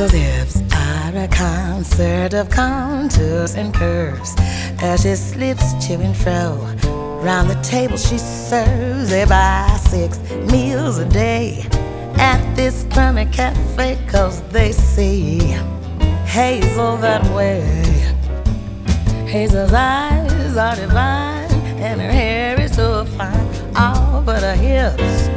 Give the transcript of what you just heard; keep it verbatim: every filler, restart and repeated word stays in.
Hazel's hips are a concert of contours and curves as she slips to and fro. Round the table she serves. They buy six meals a day at this crummy cafe, 'cause they see Hazel that way. Hazel's eyes are divine and her hair is so fine. Oh, but her hips